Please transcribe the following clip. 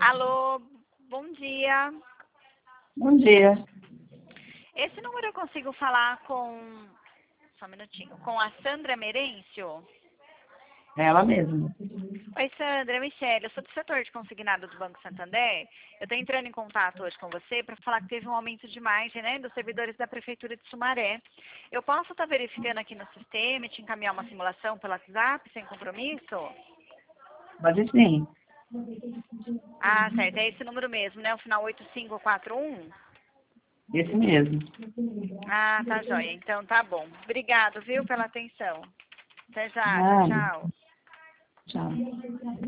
Alô, bom dia. Bom dia. Esse número eu consigo falar com... Só um minutinho. Com a Sandra Merencio? É ela mesma. Oi, Sandra, é Michele. Eu sou do setor de consignado do Banco Santander. Eu estou entrando em contato hoje com você para falar que teve um aumento de margem, né, dos servidores da Prefeitura de Sumaré. Eu posso estar verificando aqui no sistema e te encaminhar uma simulação pelo WhatsApp, sem compromisso? Pode sim. Ah, certo. É esse número mesmo, né? O final 8541? Esse mesmo. Ah, tá joia. Então tá bom. Obrigado, viu, pela atenção. Até já. Tchau, Nada. tchau. Tchau.